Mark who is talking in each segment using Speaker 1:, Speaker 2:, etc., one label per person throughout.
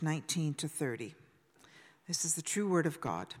Speaker 1: 19 to 30. This is the true word of God.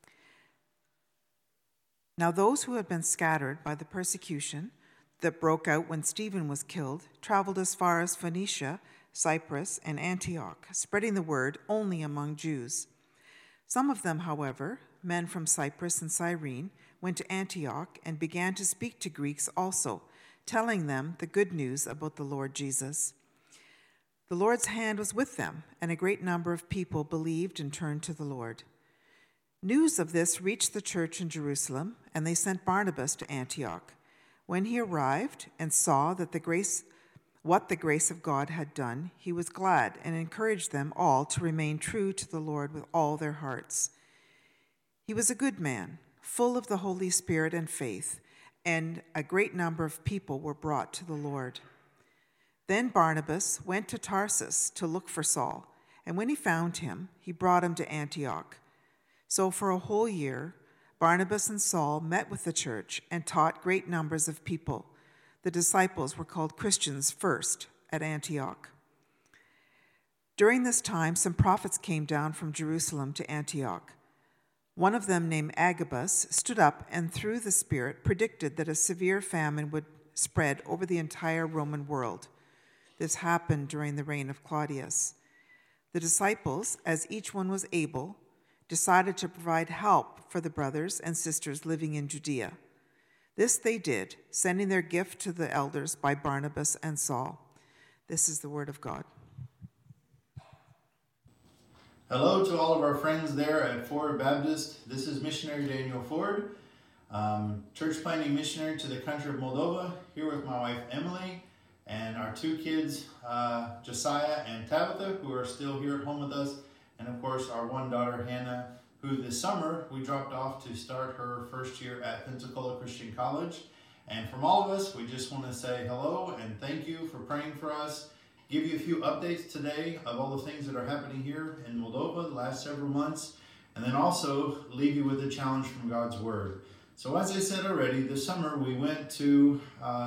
Speaker 1: Now those who had been scattered by the persecution that broke out when Stephen was killed traveled as far as Phoenicia, Cyprus, and Antioch, spreading the word only among Jews. Some of them, however, men from Cyprus and Cyrene, went to Antioch and began to speak to Greeks also, telling them the good news about the Lord Jesus. The Lord's hand was with them, and a great number of people believed and turned to the Lord. News of this reached the church in Jerusalem, and they sent Barnabas to Antioch. When he arrived and saw that what the grace of God had done, he was glad and encouraged them all to remain true to the Lord with all their hearts. He was a good man, full of the Holy Spirit and faith, and a great number of people were brought to the Lord. Then Barnabas went to Tarsus to look for Saul, and when he found him, he brought him to Antioch. So for a whole year, Barnabas and Saul met with the church and taught great numbers of people. The disciples were called Christians first at Antioch. During this time, some prophets came down from Jerusalem to Antioch. One of them, named Agabus, stood up and through the Spirit predicted that a severe famine would spread over the entire Roman world. This happened during the reign of Claudius. The disciples, as each one was able, decided to provide help for the brothers and sisters living in Judea. This they did, sending their gift to the elders by Barnabas and Saul. This is the word of God.
Speaker 2: Hello to all of our friends there at Ford Baptist. This is missionary Daniel Ford, church planting missionary to the country of Moldova, here with my wife Emily and our two kids, Josiah and Tabitha, who are still here at home with us, and of course our one daughter Hannah, who this summer we dropped off to start her first year at Pensacola Christian College. And from all of us, we just want to say hello and thank you for praying for us. Give you a few updates today of all the things that are happening here in Moldova the last several months, and then also leave you with a challenge from God's Word. So as I said already, this summer we went to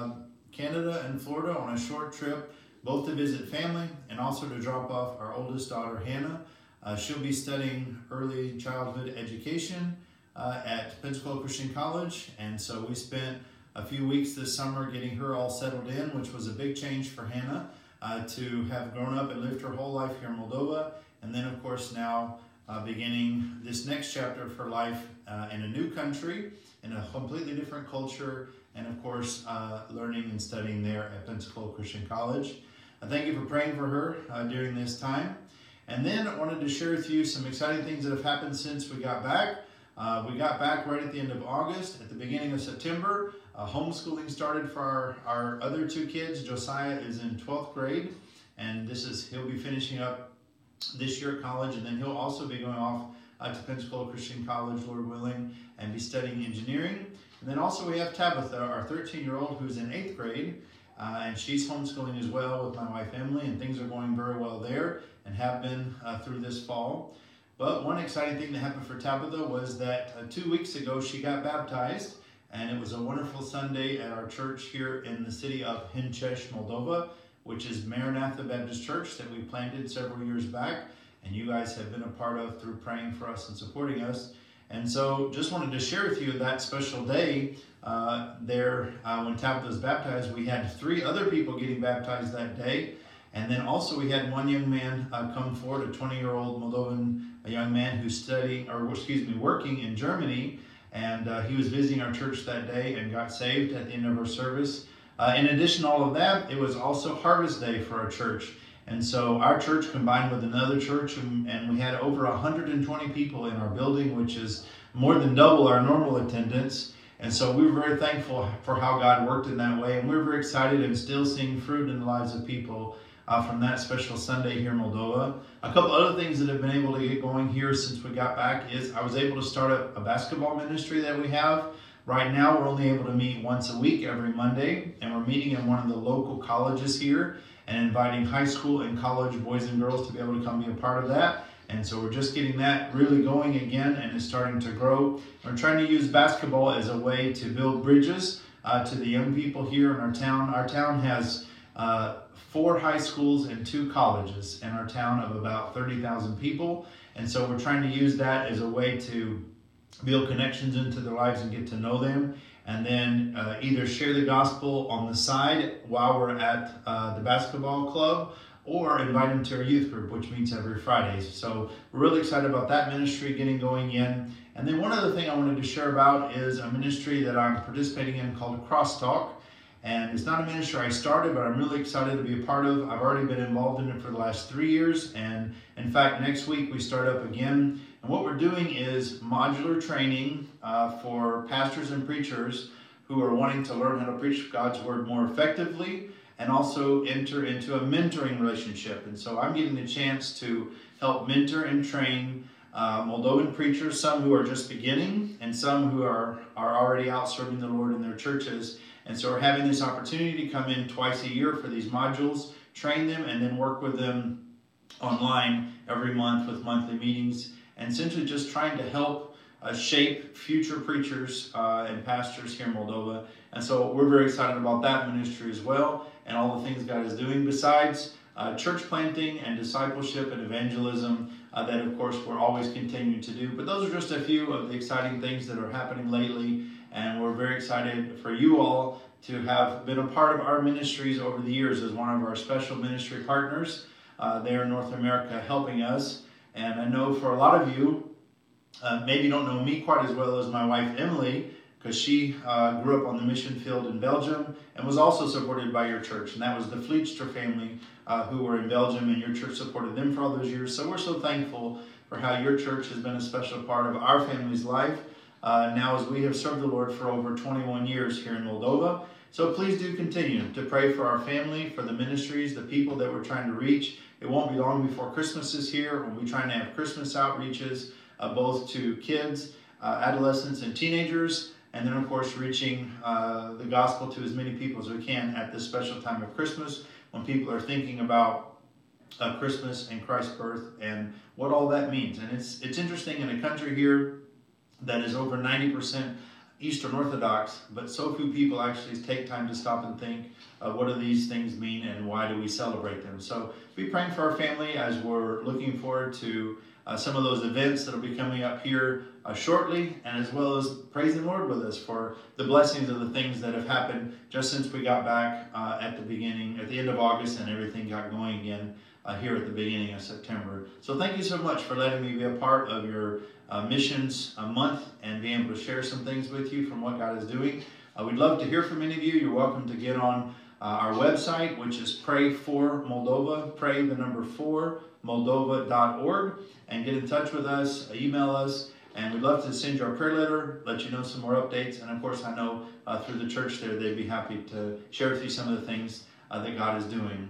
Speaker 2: Canada and Florida on a short trip, both to visit family and also to drop off our oldest daughter, Hannah. She'll be studying early childhood education at Pensacola Christian College, and so we spent a few weeks this summer getting her all settled in, which was a big change for Hannah to have grown up and lived her whole life here in Moldova, and then of course now beginning this next chapter of her life in a new country, in a completely different culture, and of course learning and studying there at Pensacola Christian College. I thank you for praying for her during this time. And then I wanted to share with you some exciting things that have happened since we got back. We got back right at the end of August. At the beginning of September, homeschooling started for our other two kids. Josiah is in 12th grade, and he'll be finishing up this year at college, and then he'll also be going off to Pensacola Christian College, Lord willing, and be studying engineering. And then also we have Tabitha, our 13-year-old, who's in 8th grade, and she's homeschooling as well with my wife Emily, and things are going very well there and have been through this fall. But one exciting thing that happened for Tabitha was that 2 weeks ago she got baptized, and it was a wonderful Sunday at our church here in the city of Hinchesh, Moldova, which is Maranatha Baptist Church that we planted several years back, and you guys have been a part of through praying for us and supporting us. And so just wanted to share with you that special day when Tabitha was baptized. We had 3 other people getting baptized that day. And then also we had one young man come forward, a 20-year-old Moldovan young man who's working in Germany. And he was visiting our church that day and got saved at the end of our service. In addition to all of that, it was also Harvest Day for our church. And so our church combined with another church, and we had over 120 people in our building, which is more than double our normal attendance. And so we were very thankful for how God worked in that way. And we're very excited and still seeing fruit in the lives of people from that special Sunday here in Moldova. A couple other things that have been able to get going here since we got back is I was able to start a basketball ministry that we have. Right now we're only able to meet once a week every Monday, and we're meeting in one of the local colleges here and inviting high school and college boys and girls to be able to come be a part of that. And so we're just getting that really going again, and it's starting to grow. We're trying to use basketball as a way to build bridges to the young people here in our town. Our town has 4 high schools and 2 colleges in our town of about 30,000 people. And so we're trying to use that as a way to build connections into their lives and get to know them. And then either share the gospel on the side while we're at the basketball club, or invite them to our youth group, which meets every Friday. So we're really excited about that ministry getting going in. And then one other thing I wanted to share about is a ministry that I'm participating in called Crosstalk. And it's not a ministry I started, but I'm really excited to be a part of. I've already been involved in it for the last 3 years. And in fact, next week we start up again. And what we're doing is modular training for pastors and preachers who are wanting to learn how to preach God's word more effectively and also enter into a mentoring relationship. And so I'm getting the chance to help mentor and train Moldovan preachers, some who are just beginning and some who are already out serving the Lord in their churches. And so we're having this opportunity to come in twice a year for these modules, train them, and then work with them online every month with monthly meetings, and essentially just trying to help shape future preachers and pastors here in Moldova. And so we're very excited about that ministry as well, and all the things God is doing besides church planting and discipleship and evangelism that of course we're always continuing to do. But those are just a few of the exciting things that are happening lately, and we're very excited for you all to have been a part of our ministries over the years as one of our special ministry partners there in North America, helping us. And I know for a lot of you, maybe don't know me quite as well as my wife Emily, because she grew up on the mission field in Belgium and was also supported by your church. And that was the Vlietstra family who were in Belgium, and your church supported them for all those years. So we're so thankful for how your church has been a special part of our family's life now as we have served the Lord for over 21 years here in Moldova. So please do continue to pray for our family, for the ministries, the people that we're trying to reach. It won't be long before Christmas is here. We'll be trying to have Christmas outreaches, both to kids, adolescents, and teenagers, and then of course reaching the gospel to as many people as we can at this special time of Christmas, when people are thinking about Christmas and Christ's birth and what all that means. And it's interesting, in a country here that is over 90% Eastern Orthodox, but so few people actually take time to stop and think, what do these things mean and why do we celebrate them? So be praying for our family as we're looking forward to some of those events that will be coming up here shortly, and as well as praising the Lord with us for the blessings of the things that have happened just since we got back at the end of August, and everything got going again here at the beginning of September. So thank you so much for letting me be a part of your missions month and being able to share some things with you from what God is doing. We'd love to hear from any of you. You're welcome to get on our website, which is Pray for Moldova, pray the number 4 Moldova.org, and get in touch with us, email us, and we'd love to send you our prayer letter, let you know some more updates. And of course, I know through the church there, they'd be happy to share with you some of the things that God is doing.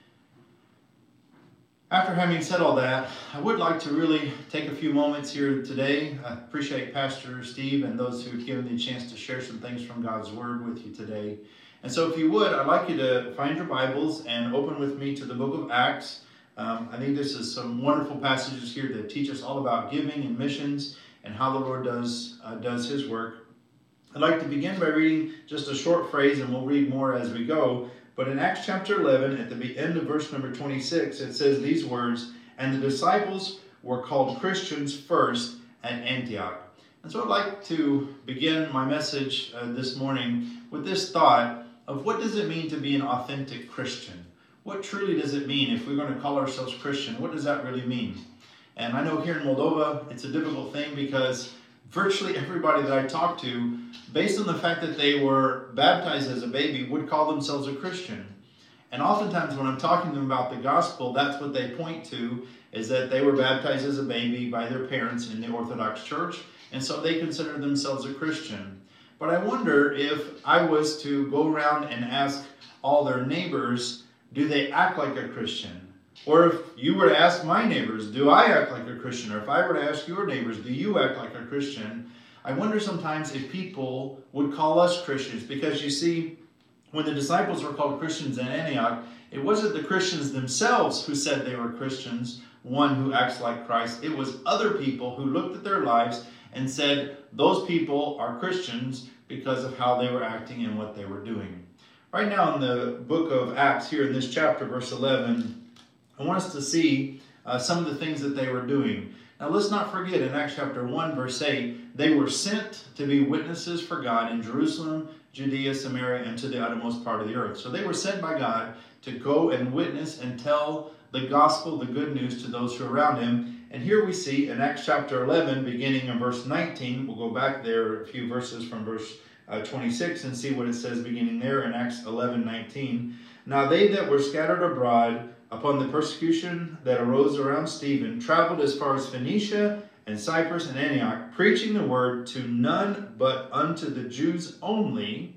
Speaker 2: After having said all that, I would like to really take a few moments here today. I appreciate Pastor Steve and those who've given me a chance to share some things from God's Word with you today. And so if you would, I'd like you to find your Bibles and open with me to the book of Acts. I think this is some wonderful passages here that teach us all about giving and missions and how the Lord does His work. I'd like to begin by reading just a short phrase, and we'll read more as we go. But in Acts chapter 11, at the end of verse number 26, it says these words, "And the disciples were called Christians first at Antioch." And so I'd like to begin my message this morning with this thought of what does it mean to be an authentic Christian? What truly does it mean if we're going to call ourselves Christian? What does that really mean? And I know here in Moldova, it's a difficult thing because virtually everybody that I talk to, based on the fact that they were baptized as a baby, would call themselves a Christian. And oftentimes when I'm talking to them about the gospel, that's what they point to, is that they were baptized as a baby by their parents in the Orthodox Church, and so they consider themselves a Christian. But I wonder if I was to go around and ask all their neighbors, do they act like a Christian? Or if you were to ask my neighbors, do I act like a Christian? Or if I were to ask your neighbors, do you act like a Christian? I wonder sometimes if people would call us Christians. Because you see, when the disciples were called Christians in Antioch, it wasn't the Christians themselves who said they were Christians, one who acts like Christ. It was other people who looked at their lives and said, those people are Christians because of how they were acting and what they were doing. Right now in the book of Acts, here in this chapter, verse 11, I want us to see some of the things that they were doing. Now let's not forget, in Acts chapter 1, verse 8, they were sent to be witnesses for God in Jerusalem, Judea, Samaria, and to the uttermost part of the earth. So they were sent by God to go and witness and tell the gospel, the good news, to those who are around him. And here we see in Acts chapter 11, beginning in verse 19, we'll go back there a few verses from verse 26 and see what it says beginning there in Acts 11:19. Now they that were scattered abroad upon the persecution that arose around Stephen traveled as far as Phoenicia and Cyprus and Antioch, preaching the word to none but unto the Jews only.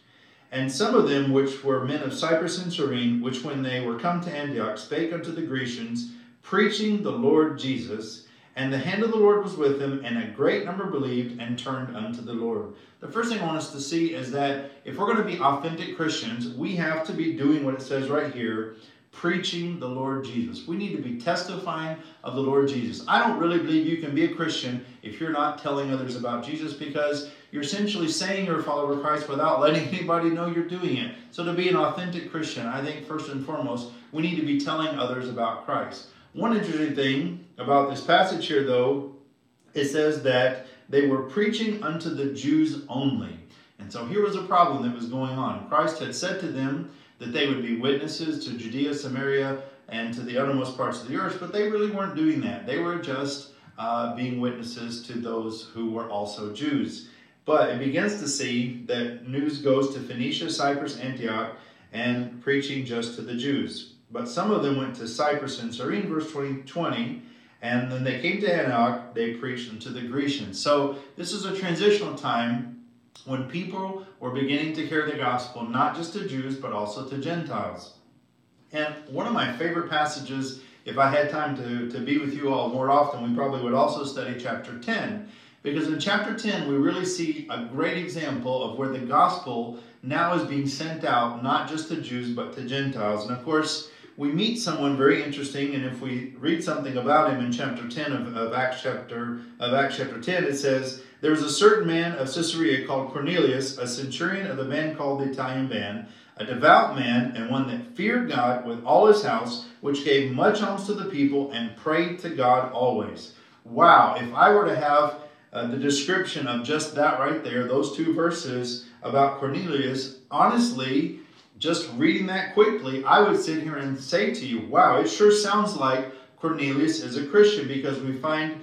Speaker 2: And some of them which were men of Cyprus and Cyrene, which when they were come to Antioch, spake unto the Grecians, preaching the Lord Jesus. And the hand of the Lord was with them, and a great number believed and turned unto the Lord. The first thing I want us to see is that if we're going to be authentic Christians, we have to be doing what it says right here, preaching the Lord Jesus. We need to be testifying of the Lord Jesus. I don't really believe you can be a Christian if you're not telling others about Jesus, because you're essentially saying you're a follower of Christ without letting anybody know you're doing it. So to be an authentic Christian, I think first and foremost, we need to be telling others about Christ. One interesting thing about this passage here, though, it says that they were preaching unto the Jews only. And so here was a problem that was going on. Christ had said to them that they would be witnesses to Judea, Samaria, and to the uttermost parts of the earth, but they really weren't doing that. They were just being witnesses to those who were also Jews. But it begins to see that news goes to Phoenicia, Cyprus, Antioch, and preaching just to the Jews. But some of them went to Cyprus and Cyrene, verse 20, and then they came to Antioch, they preached unto the Grecians. So this is a transitional time when people were beginning to hear the gospel, not just to Jews, but also to Gentiles. And one of my favorite passages, if I had time to be with you all more often, we probably would also study chapter 10. Because in chapter 10, we really see a great example of where the gospel now is being sent out, not just to Jews, but to Gentiles. And of course, we meet someone very interesting, and if we read something about him in chapter 10 of Acts chapter 10, it says, there was a certain man of Caesarea called Cornelius, a centurion of the band called the Italian band, a devout man, and one that feared God with all his house, which gave much alms to the people, and prayed to God always. Wow, if I were to have the description of just that right there, those two verses about Cornelius, honestly, just reading that quickly, I would sit here and say to you, wow, it sure sounds like Cornelius is a Christian, because we find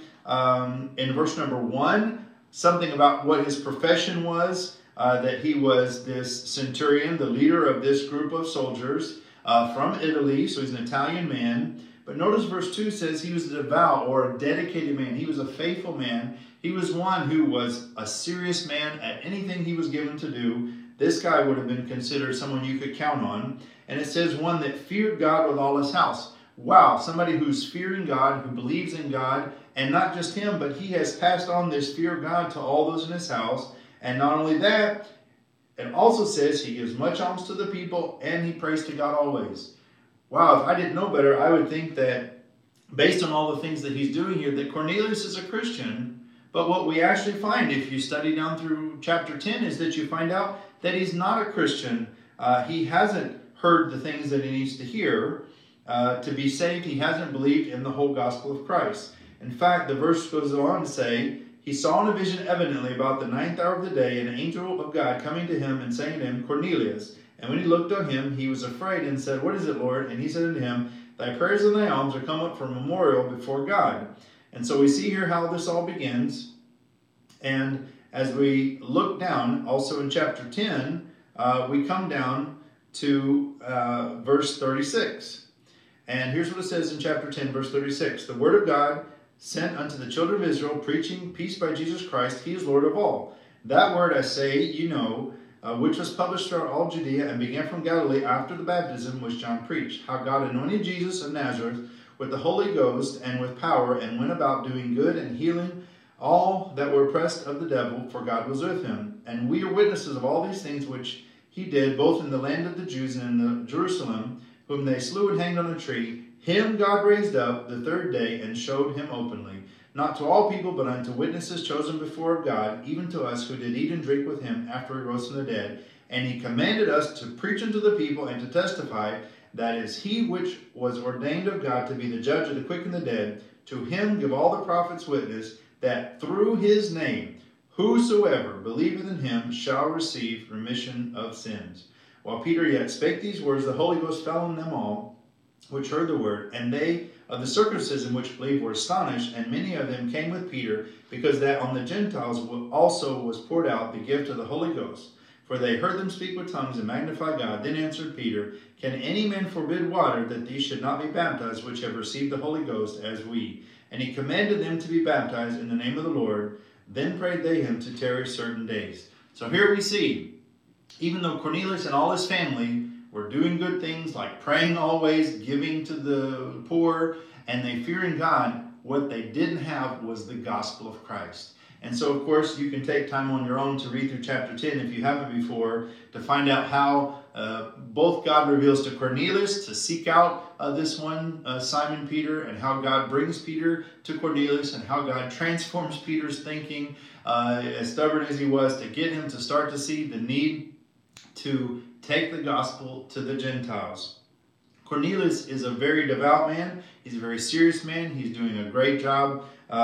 Speaker 2: in verse number 1 something about what his profession was, that he was this centurion, the leader of this group of soldiers from Italy, so he's an Italian man. But notice verse 2 says he was a devout or a dedicated man. He was a faithful man. He was one who was a serious man at anything he was given to do. This guy would have been considered someone you could count on. And it says one that feared God with all his house. Wow, somebody who's fearing God, who believes in God, and not just him, but he has passed on this fear of God to all those in his house. And not only that, it also says he gives much alms to the people, and he prays to God always. Wow, if I didn't know better, I would think that based on all the things that he's doing here, that Cornelius is a Christian. But what we actually find, if you study down through chapter 10, is that you find out that he's not a Christian. He hasn't heard the things that he needs to hear to be saved. He hasn't believed in the whole gospel of Christ. In fact, the verse goes on to say, he saw in a vision evidently about the 9th hour of the day an angel of God coming to him and saying to him, Cornelius. And when he looked on him, he was afraid and said, what is it, Lord? And he said unto him, thy prayers and thy alms are come up for a memorial before God. And so we see here how this all begins. And as we look down, also in chapter 10, we come down to verse 36. And here's what it says in chapter 10, verse 36. The word of God sent unto the children of Israel, preaching peace by Jesus Christ, he is Lord of all. That word I say, you know, which was published throughout all Judea and began from Galilee after the baptism which John preached, how God anointed Jesus of Nazareth with the Holy Ghost and with power, and went about doing good and healing all that were oppressed of the devil, for God was with him. And we are witnesses of all these things which he did, both in the land of the Jews and in the Jerusalem, whom they slew and hanged on a tree. Him God raised up the third day and showed him openly, not to all people, but unto witnesses chosen before of God, even to us who did eat and drink with him after he rose from the dead. And he commanded us to preach unto the people and to testify that is he which was ordained of God to be the judge of the quick and the dead. To him give all the prophets witness that through his name whosoever believeth in him shall receive remission of sins. While Peter yet spake these words, the Holy Ghost fell on them all which heard the word, and they of the circumcision which believed were astonished, and many of them came with Peter, because that on the Gentiles also was poured out the gift of the Holy Ghost. For they heard them speak with tongues and magnify God. Then answered Peter, Can any man forbid water, that these should not be baptized, which have received the Holy Ghost, as we? And he commanded them to be baptized in the name of the Lord. Then prayed they him to tarry certain days. So here we see, even though Cornelius and all his family were doing good things like praying always, giving to the poor, and they fearing God, what they didn't have was the gospel of Christ. And so, of course, you can take time on your own to read through chapter 10 if you haven't before, to find out how both God reveals to Cornelius to seek out this one, Simon Peter, and how God brings Peter to Cornelius, and how God transforms Peter's thinking, as stubborn as he was, to get him to start to see the need to take the gospel to the Gentiles. Cornelius is a very devout man. He's a very serious man. He's doing a great job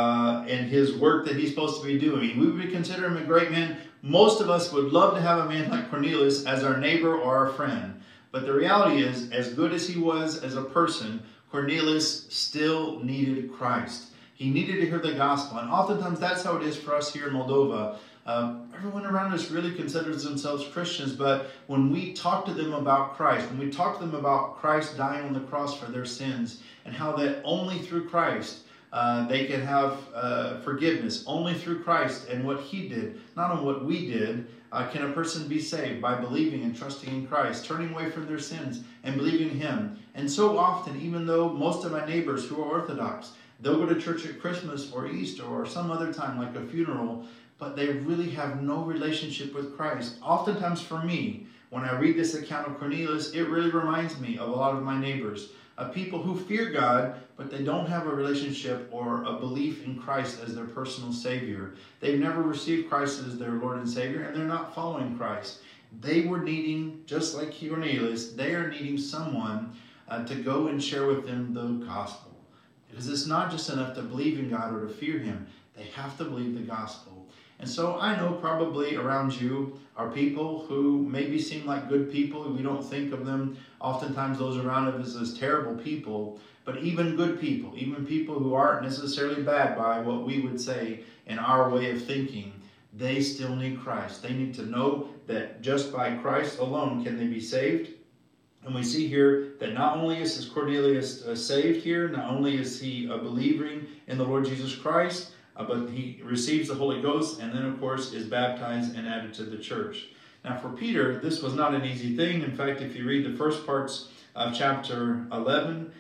Speaker 2: in his work that he's supposed to be doing. We would consider him a great man. Most of us would love to have a man like Cornelius as our neighbor or our friend. But the reality is, as good as he was as a person, Cornelius still needed Christ. He needed to hear the gospel. And oftentimes that's how it is for us here in Moldova. Everyone around us really considers themselves Christians, but when we talk to them about Christ, when we talk to them about Christ dying on the cross for their sins, and how that only through Christ they can have forgiveness, only through Christ and what he did, not on what we did, can a person be saved by believing and trusting in Christ, turning away from their sins and believing in him. And so often, even though most of my neighbors who are Orthodox, they'll go to church at Christmas or Easter or some other time like a funeral, but they really have no relationship with Christ. Oftentimes for me, when I read this account of Cornelius, it really reminds me of a lot of my neighbors, of people who fear God, but they don't have a relationship or a belief in Christ as their personal Savior. They've never received Christ as their Lord and Savior, and they're not following Christ. They were needing, just like Cornelius, they are needing someone to go and share with them the gospel. Because it's not just enough to believe in God or to fear him. They have to believe the gospel. And so I know probably around you are people who maybe seem like good people. We don't think of them, oftentimes those around us, as terrible people. But even good people, even people who aren't necessarily bad by what we would say in our way of thinking, they still need Christ. They need to know that just by Christ alone can they be saved. And we see here that not only is Cornelius saved here, not only is he believing in the Lord Jesus Christ, but he receives the Holy Ghost, and then, of course, is baptized and added to the church. Now, for Peter, this was not an easy thing. In fact, if you read the first parts of chapter 11,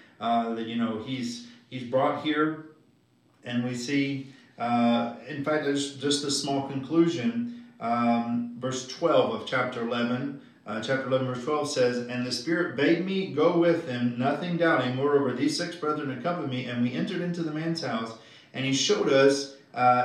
Speaker 2: he's brought here, and we see, in fact, there's just a small conclusion. Verse 12 of chapter 11. Chapter 11, verse 12 says, And the Spirit bade me go with him, nothing doubting. Moreover, these 6 brethren accompanied me, and we entered into the man's house. And he showed us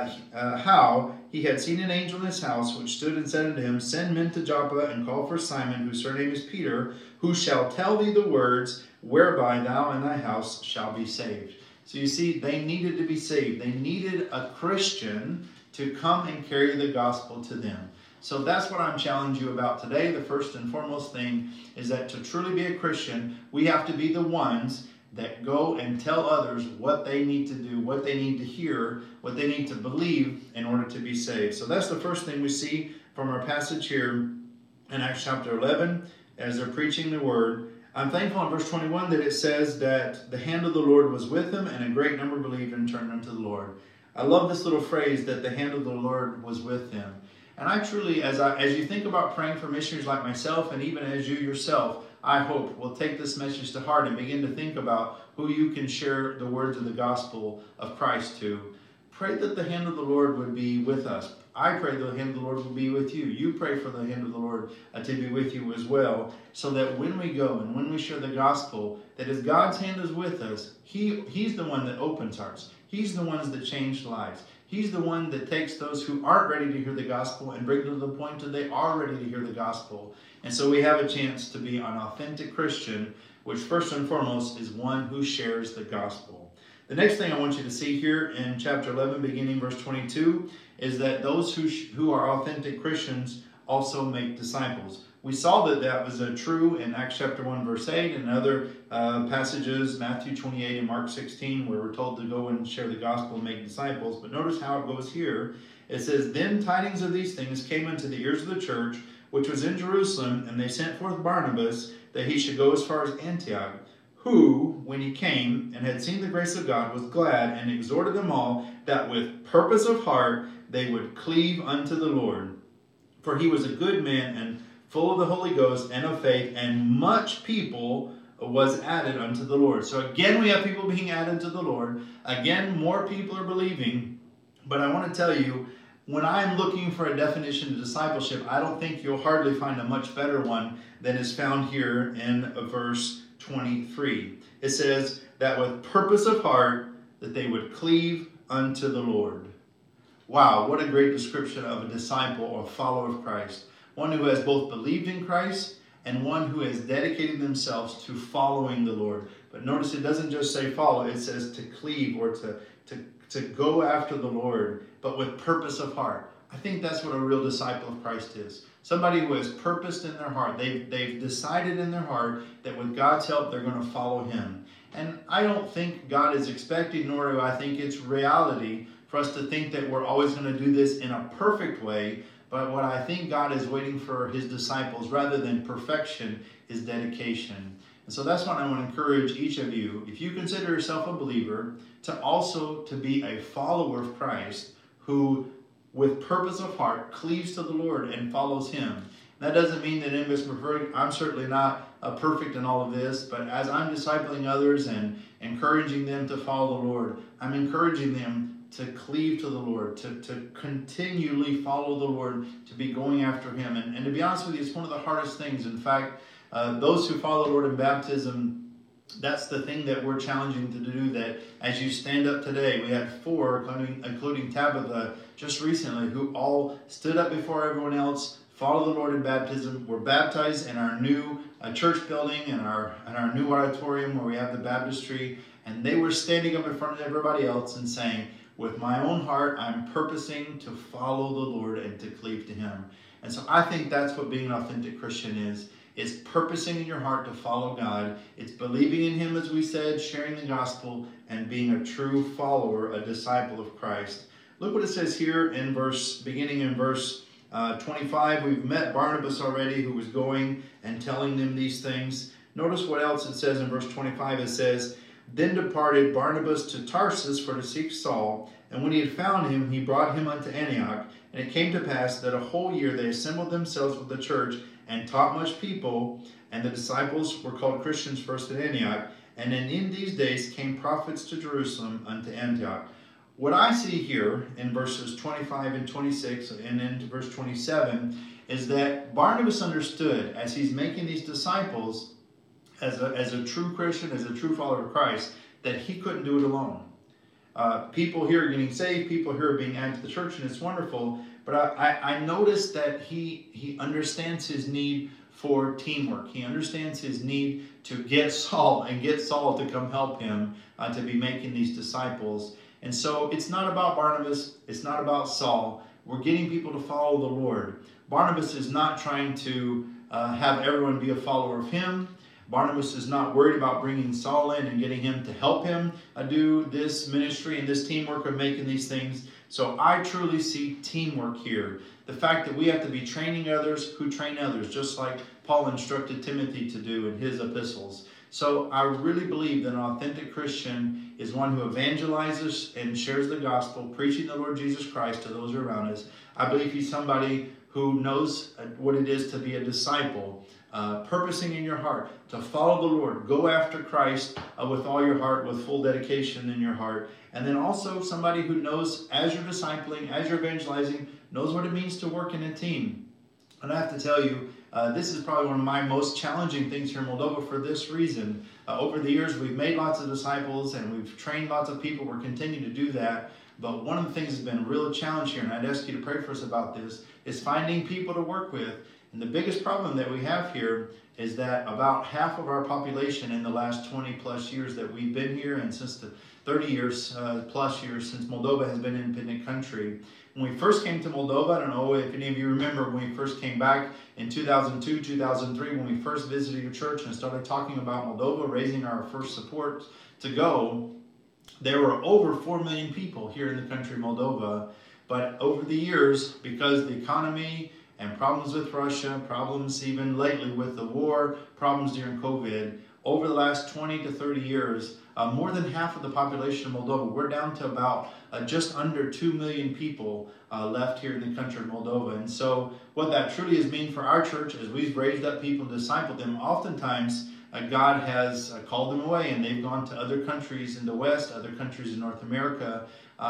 Speaker 2: how he had seen an angel in his house, which stood and said unto him, Send men to Joppa, and call for Simon, whose surname is Peter, who shall tell thee the words, whereby thou and thy house shall be saved. So you see, they needed to be saved. They needed a Christian to come and carry the gospel to them. So that's what I'm challenging you about today. The first and foremost thing is that to truly be a Christian, we have to be the ones that go and tell others what they need to do, what they need to hear, what they need to believe in order to be saved. So that's the first thing we see from our passage here in Acts chapter 11 as they're preaching the word. I'm thankful in verse 21 that it says that the hand of the Lord was with them, and a great number believed and turned unto the Lord. I love this little phrase, that the hand of the Lord was with them. And I truly, as you think about praying for missionaries like myself, and even as you yourself, I hope will take this message to heart and begin to think about who you can share the words of the gospel of Christ to. Pray that the hand of the Lord would be with us. I pray the hand of the Lord will be with you. You pray for the hand of the Lord to be with you as well, so that when we go and when we share the gospel, that as God's hand is with us, He's the one that opens hearts. He's the ones that change lives. He's the one that takes those who aren't ready to hear the gospel and bring them to the point that they are ready to hear the gospel. And so we have a chance to be an authentic Christian, which first and foremost is one who shares the gospel. The next thing I want you to see here in chapter 11, beginning verse 22, is that those who are authentic Christians also make disciples. We saw that was true in Acts chapter 1, verse 8, and other passages, Matthew 28 and Mark 16, where we're told to go and share the gospel and make disciples. But notice how it goes here. It says, "Then tidings of these things came unto the ears of the church, which was in Jerusalem, and they sent forth Barnabas, that he should go as far as Antioch, who, when he came and had seen the grace of God, was glad, and exhorted them all, that with purpose of heart they would cleave unto the Lord. For he was a good man, and full of the Holy Ghost and of faith, and much people was added unto the Lord." So again, we have people being added to the Lord. Again, more people are believing. But I want to tell you, when I'm looking for a definition of discipleship, I don't think you'll hardly find a much better one than is found here in verse 23. It says that with purpose of heart, that they would cleave unto the Lord. Wow, what a great description of a disciple or follower of Christ. One who has both believed in Christ and one who has dedicated themselves to following the Lord. But notice it doesn't just say follow, it says to cleave or to go after the Lord, but with purpose of heart. I think that's what a real disciple of Christ is. Somebody who has purposed in their heart. They've decided in their heart that with God's help, they're going to follow him. And I don't think God is expecting, nor do I think it's reality for us to think that we're always going to do this in a perfect way. But what I think God is waiting for his disciples, rather than perfection, is dedication. And so that's what I want to encourage each of you, if you consider yourself a believer, to be a follower of Christ who, with purpose of heart, cleaves to the Lord and follows him. That doesn't mean that any of us are perfect. I'm certainly not perfect in all of this, but as I'm discipling others and encouraging them to follow the Lord, I'm encouraging them to cleave to the Lord, to continually follow the Lord, to be going after him. And to be honest with you, it's one of the hardest things. In fact, those who follow the Lord in baptism, that's the thing that we're challenging to do, that as you stand up today, we had 4, including Tabitha, just recently, who all stood up before everyone else, followed the Lord in baptism, were baptized in our new church building, and our new auditorium where we have the baptistry, and they were standing up in front of everybody else and saying, "With my own heart, I'm purposing to follow the Lord and to cleave to him." And so I think that's what being an authentic Christian is. It's purposing in your heart to follow God. It's believing in him, as we said, sharing the gospel, and being a true follower, a disciple of Christ. Look what it says here beginning in verse 25. We've met Barnabas already, who was going and telling them these things. Notice what else it says in verse 25. It says, "Then departed Barnabas to Tarsus for to seek Saul, and when he had found him, he brought him unto Antioch. And it came to pass that a whole year they assembled themselves with the church, and taught much people, and the disciples were called Christians first at Antioch. And in these days came prophets to Jerusalem unto Antioch." What I see here in verses 25 and 26 and into verse 27 is that Barnabas understood, as he's making these disciples, as a true Christian, as a true follower of Christ, that he couldn't do it alone. People here are getting saved, people here are being added to the church, and it's wonderful. But I noticed that he understands his need for teamwork. He understands his need to get Saul to come help him to be making these disciples. And so it's not about Barnabas, it's not about Saul. We're getting people to follow the Lord. Barnabas is not trying to have everyone be a follower of him. Barnabas is not worried about bringing Saul in and getting him to help him do this ministry and this teamwork of making these things. So I truly see teamwork here. The fact that we have to be training others who train others, just like Paul instructed Timothy to do in his epistles. So I really believe that an authentic Christian is one who evangelizes and shares the gospel, preaching the Lord Jesus Christ to those around us. I believe he's somebody who knows what it is to be a disciple, purposing in your heart to follow the Lord, go after Christ with all your heart, with full dedication in your heart. And then also somebody who knows, as you're discipling, as you're evangelizing, knows what it means to work in a team. And I have to tell you, this is probably one of my most challenging things here in Moldova for this reason. Over the years, we've made lots of disciples and we've trained lots of people. We're continuing to do that. But one of the things that's been a real challenge here, and I'd ask you to pray for us about this, is finding people to work with. And the biggest problem that we have here is that about half of our population in the last 20 plus years that we've been here, and since the 30 years plus years since Moldova has been an independent country. When we first came to Moldova, I don't know if any of you remember when we first came back in 2002, 2003, when we first visited your church and started talking about Moldova, raising our first support to go, there were over 4 million people here in the country of Moldova. But over the years, because the economy and problems with Russia, problems even lately with the war, problems during COVID, over the last 20 to 30 years, more than half of the population of Moldova, we're down to about just under 2 million people left here in the country of Moldova. And so what that truly has meant for our church as we've raised up people and discipled them, oftentimes God has called them away and they've gone to other countries in the West, other countries in North America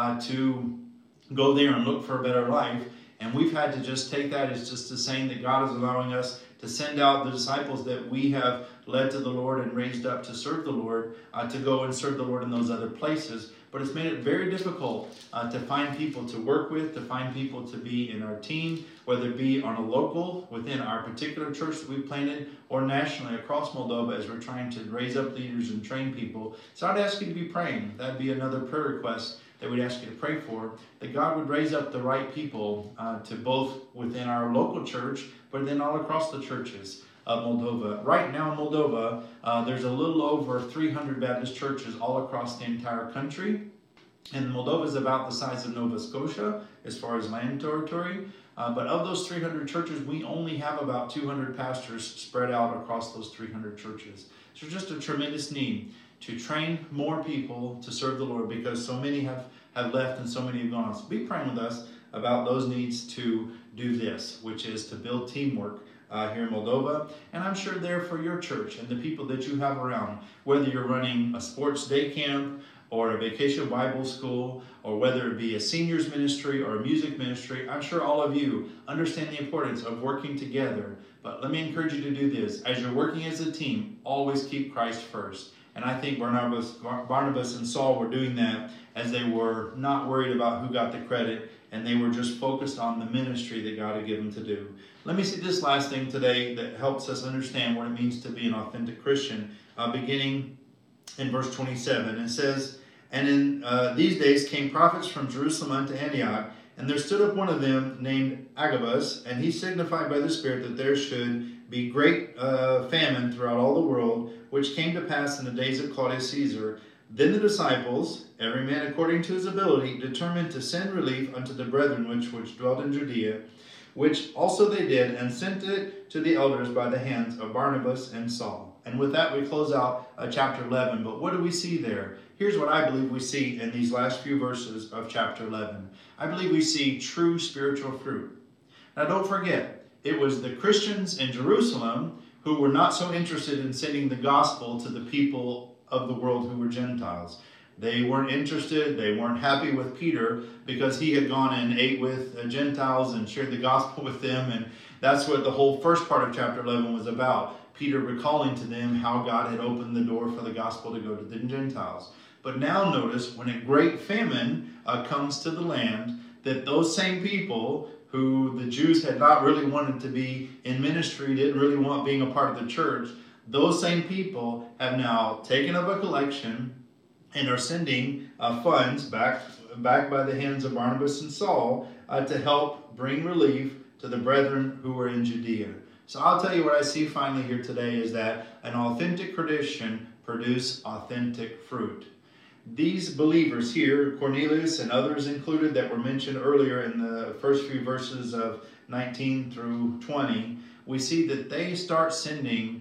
Speaker 2: to go there and look for a better life. And we've had to just take that as just a saying that God is allowing us to send out the disciples that we have led to the Lord and raised up to serve the Lord, to go and serve the Lord in those other places. But it's made it very difficult to find people to work with, to find people to be in our team, whether it be on a local, within our particular church that we've planted, or nationally across Moldova as we're trying to raise up leaders and train people. So I'd ask you to be praying. That'd be another prayer request that we'd ask you to pray for, that God would raise up the right people to both within our local church, but then all across the churches of Moldova. Right now in Moldova, there's a little over 300 Baptist churches all across the entire country. And Moldova is about the size of Nova Scotia as far as land territory. But of those 300 churches, we only have about 200 pastors spread out across those 300 churches. So just a tremendous need to train more people to serve the Lord, because so many have left and so many have gone. So be praying with us about those needs to do this, which is to build teamwork here in Moldova. And I'm sure there for your church and the people that you have around, whether you're running a sports day camp or a vacation Bible school, or whether it be a seniors ministry or a music ministry, I'm sure all of you understand the importance of working together. But let me encourage you to do this. As you're working as a team, always keep Christ first. And I think Barnabas and Saul were doing that as they were not worried about who got the credit, and they were just focused on the ministry that God had given them to do. Let me see this last thing today that helps us understand what it means to be an authentic Christian, beginning in verse 27. It says, "And in these days came prophets from Jerusalem unto Antioch, and there stood up one of them named Agabus, and he signified by the Spirit that there should be great famine throughout all the world, which came to pass in the days of Claudius Caesar. Then the disciples, every man according to his ability, determined to send relief unto the brethren which dwelt in Judea, which also they did, and sent it to the elders by the hands of Barnabas and Saul." And with that, we close out chapter 11. But what do we see there? Here's what I believe we see in these last few verses of chapter 11. I believe we see true spiritual fruit. Now, don't forget, it was the Christians in Jerusalem who were not so interested in sending the gospel to the people of the world who were Gentiles. They weren't interested. They weren't happy with Peter because he had gone and ate with Gentiles and shared the gospel with them. And that's what the whole first part of chapter 11 was about. Peter recalling to them how God had opened the door for the gospel to go to the Gentiles. But now notice, when a great famine comes to the land, that those same people who the Jews had not really wanted to be in ministry, didn't really want being a part of the church, those same people have now taken up a collection and are sending funds back by the hands of Barnabas and Saul to help bring relief to the brethren who were in Judea. So I'll tell you what I see finally here today is that an authentic tradition produces authentic fruit. These believers here, Cornelius and others included that were mentioned earlier in the first few verses of 19 through 20, we see that they start sending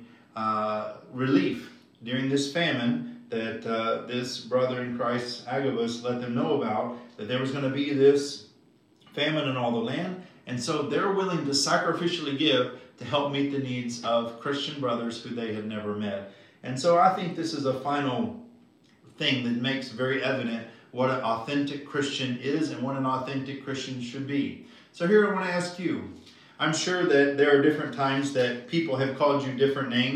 Speaker 2: relief during this famine that this brother in Christ, Agabus, let them know about, that there was going to be this famine in all the land. And so they're willing to sacrificially give to help meet the needs of Christian brothers who they had never met. And so I think this is a final thing that makes very evident what an authentic Christian is and what an authentic Christian should be. So here I want to ask you, I'm sure that there are different times that people have called you different names.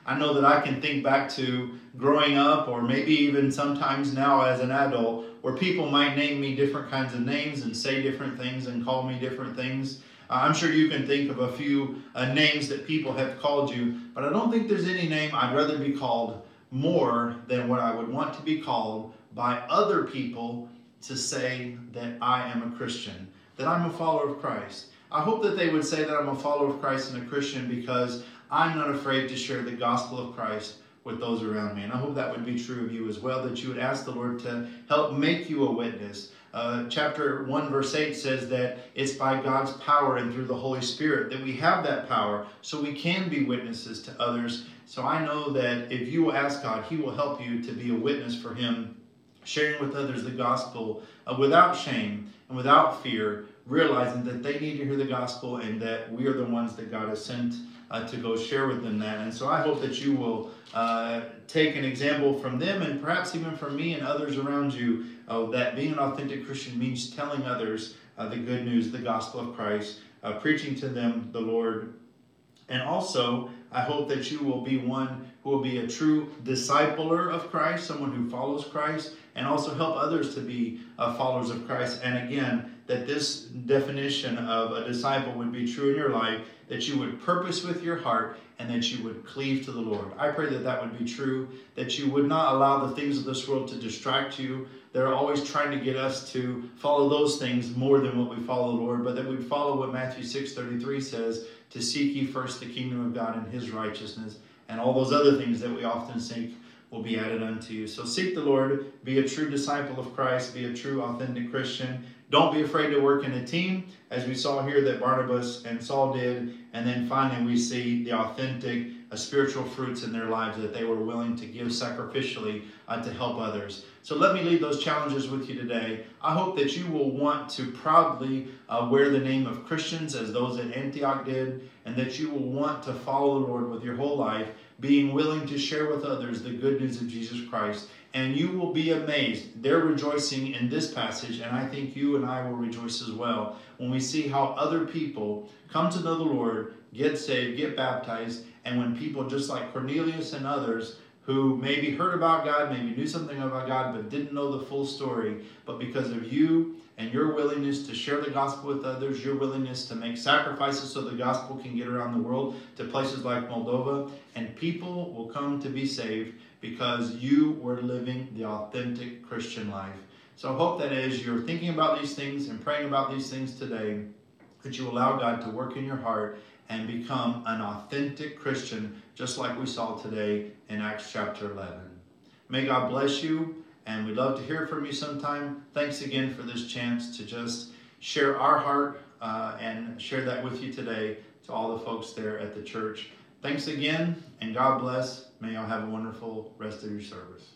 Speaker 2: I know that I can think back to growing up, or maybe even sometimes now as an adult, where people might name me different kinds of names and say different things and call me different things. I'm sure you can think of a few names that people have called you, but I don't think there's any name I'd rather be called more than what I would want to be called by other people to say that I am a Christian, that I'm a follower of Christ. I hope that they would say that I'm a follower of Christ and a Christian because I'm not afraid to share the gospel of Christ with those around me. And I hope that would be true of you as well, that you would ask the Lord to help make you a witness. Chapter 1 verse 8 says that it's by God's power and through the Holy Spirit that we have that power so we can be witnesses to others. So I know that if you will ask God, He will help you to be a witness for Him, sharing with others the gospel without shame and without fear, realizing that they need to hear the gospel and that we are the ones that God has sent to go share with them that. And so I hope that you will take an example from them and perhaps even from me and others around you, that being an authentic Christian means telling others the good news, the gospel of Christ, preaching to them the Lord. And also, I hope that you will be one who will be a true discipler of Christ, someone who follows Christ, and also help others to be followers of Christ. And again, that this definition of a disciple would be true in your life, that you would purpose with your heart and that you would cleave to the Lord. I pray that that would be true, that you would not allow the things of this world to distract you. They're always trying to get us to follow those things more than what we follow the Lord, but that we'd follow what Matthew 6:33 says, to seek ye first the kingdom of God and His righteousness, and all those other things that we often seek will be added unto you. So seek the Lord, be a true disciple of Christ, be a true authentic Christian. Don't be afraid to work in a team, as we saw here that Barnabas and Saul did. And then finally we see the authentic spiritual fruits in their lives, that they were willing to give sacrificially to help others. So let me leave those challenges with you today. I hope that you will want to proudly wear the name of Christians as those at Antioch did, and that you will want to follow the Lord with your whole life, being willing to share with others the good news of Jesus Christ. And you will be amazed. They're rejoicing in this passage, and I think you and I will rejoice as well when we see how other people come to know the Lord, get saved, get baptized, and when people just like Cornelius and others who maybe heard about God, maybe knew something about God, but didn't know the full story, but because of you and your willingness to share the gospel with others, your willingness to make sacrifices so the gospel can get around the world to places like Moldova, and people will come to be saved because you were living the authentic Christian life. So I hope that as you're thinking about these things and praying about these things today, that you allow God to work in your heart and become an authentic Christian, just like we saw today in Acts chapter 11. May God bless you, and we'd love to hear from you sometime. Thanks again for this chance to just share our heart and share that with you today to all the folks there at the church. Thanks again, and God bless. May y'all have a wonderful rest of your service.